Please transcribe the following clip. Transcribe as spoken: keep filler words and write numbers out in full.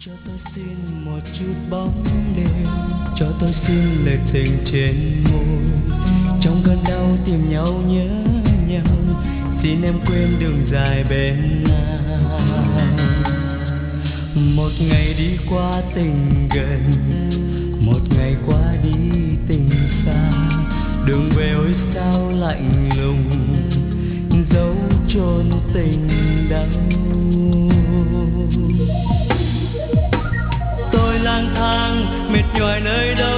Cho tôi xin một chút bóng đêm, cho tôi xin lời tình trên môi. Trong cơn đau tìm nhau nhớ nhau, xin em quên đường dài bên ai. Một ngày đi qua tình gần, một ngày qua đi tình xa. Đường về ôi sao lạnh lùng, dấu chôn tình đau. Tôi lang thang mệt nhoài nơi đâu,